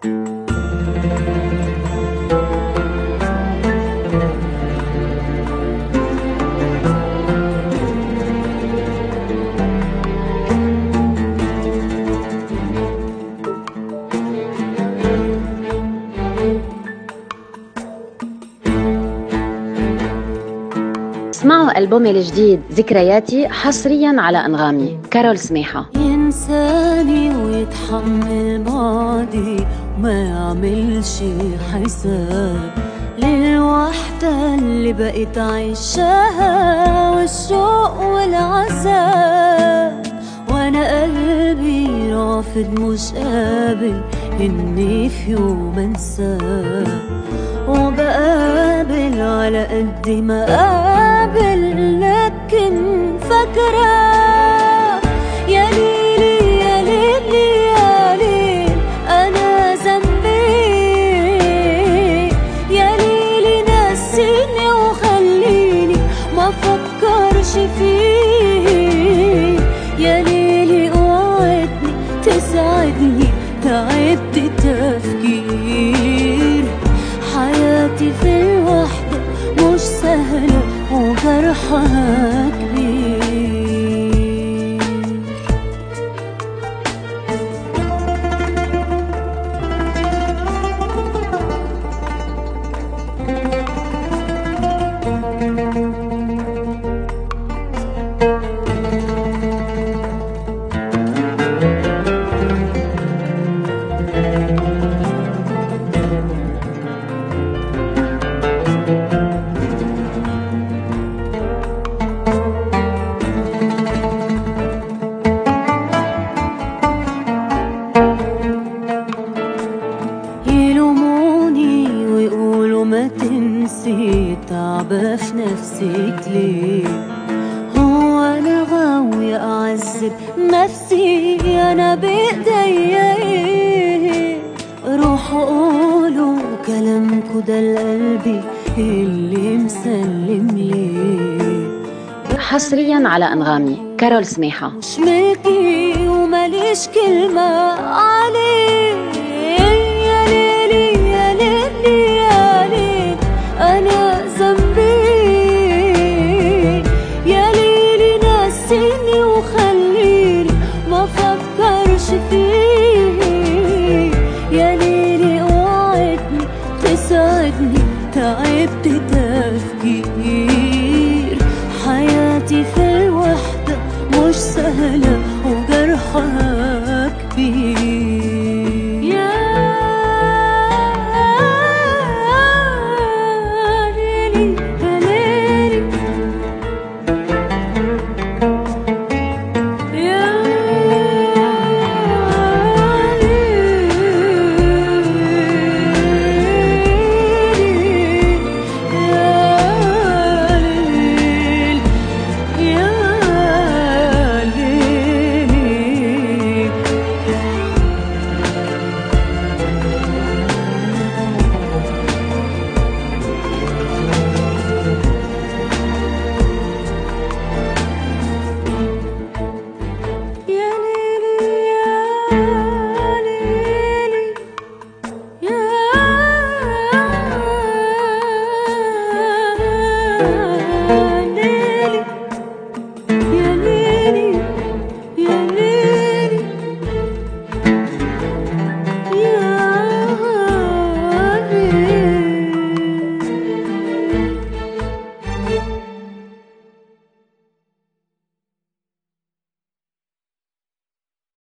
اسمعوا ألبومي الجديد ذكرياتي حصرياً على أنغامي. كارول سميحة. ينساني ويتحمل بعدي وما يعملش حساب للوحدة اللي بقيت عايشاها والشوق والعذاب، وانا قلبي رافض مش قابل اني في يوم انساه، وبقابل على قد ما قابل لكن فاكرة يا ليلي يا ليلي يا ليل أنا ذنبي، يا ليلي نسيني وخليني ما فكرش فيه، يا ليلي اوعدني تساعدني تعبت تفكير، حياتي في الوحدة مش سهلة وجرحها كبير. يلوموني ويقولوا ما تنسي تعبة في نفسك ليه، هو انا غاوية اعذب نفسي انا بايديا ايه، روحوا قولوا كلامكوا ده لقلبي اللي مسلم ليه. حصرياً على أنغامي. كارول سميحة. مش ملكي وماليش كلمة عليه.